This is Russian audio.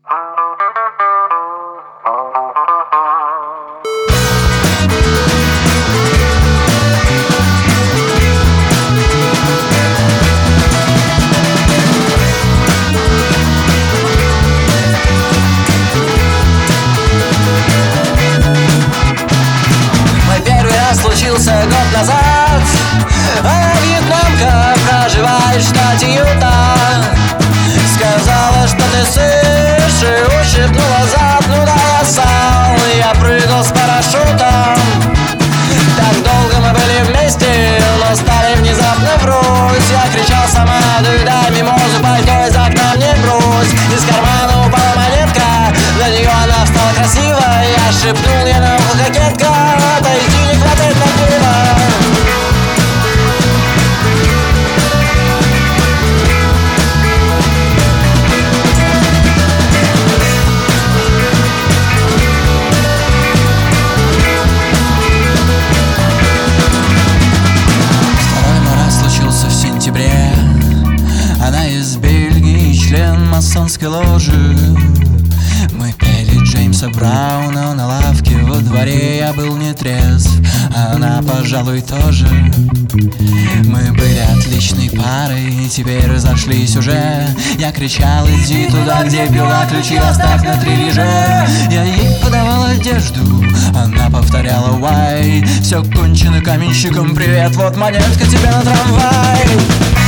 Случился год назад, а вьетнамка проживает в штате Юта. Сказала, что ты сышь, и ущипнула зад. Ну да, я сал, я прыгал с парашютом. Так долго мы были вместе, но стали внезапно врозь. Я кричал: сама дай мимозу, пальто из окна мне брось. Из кармана упала монетка, для нее она стала красивой. Я шепнул ей на ухо: кокетка, отойди, не хватает на пиво. Второй мой раз случился в сентябре. Она из Бельгии, член масонской ложи. Мы пели Джеймса Брауна на лавке во дворе. Я был не трезв, а она, пожалуй, тоже. Мы были отличной парой и теперь разошлись уже. Я кричал: иди туда, где пила, ключи оставь на трилиже. Я ей подавал одежду, она повторяла: why. Все кончено каменщиком, привет, вот монетка тебе на трамвай.